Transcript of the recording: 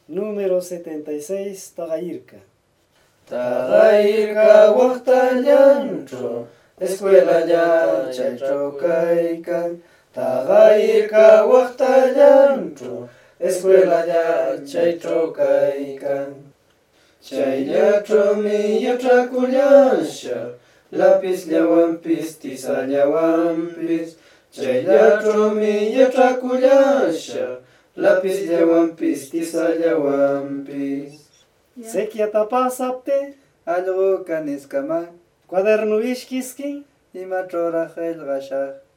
Número 76, Tagairka. Tagairka waqtallanchu, escuela ya chaychawkaykan. Tagairka waqtallanchu, escuela ya chaychawkaykan. Chayllaćhawmi yaćhakullansha, lapis llawanpis tisallawanpis. Chayllaćhawmi yaćhakullansha, lapis llawanpis tisallawanpis. Sequiata pasapte, Allqu kanisqaman, cuaderno ishkiskin, imaćhawraq qillqashaq.